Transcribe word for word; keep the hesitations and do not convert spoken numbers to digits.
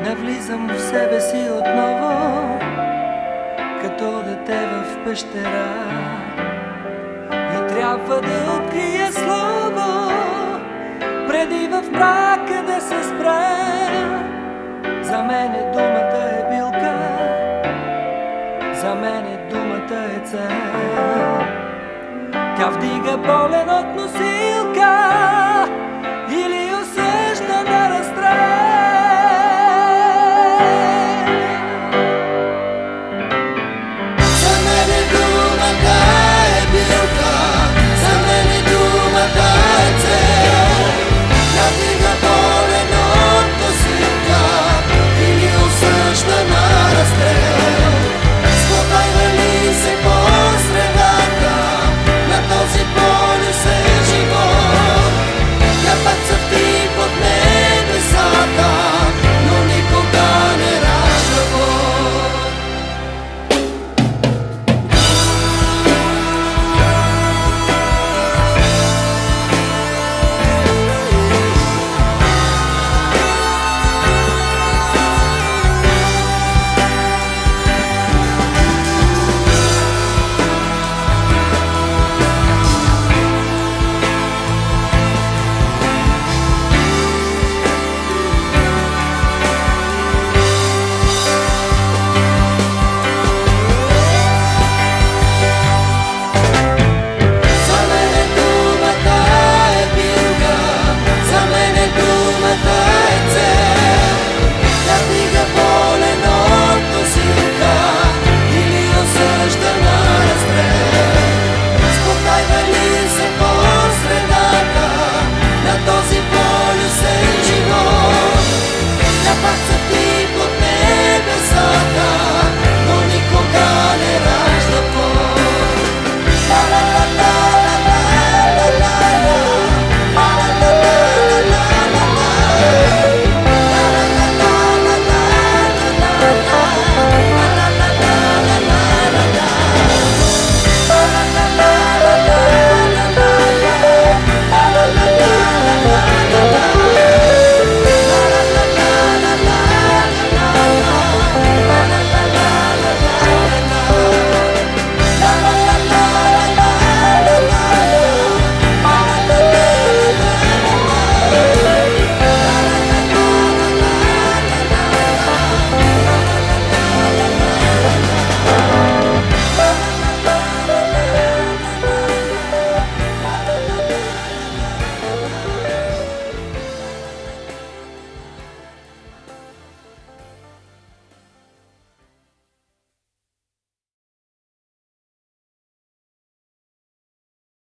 Навлизам в себе си отново, като дете в пещера, и трябва да открия слово, преди в мрака да се спра. За мене думата е билка, за мене думата е цел. Тя вдига болен от носил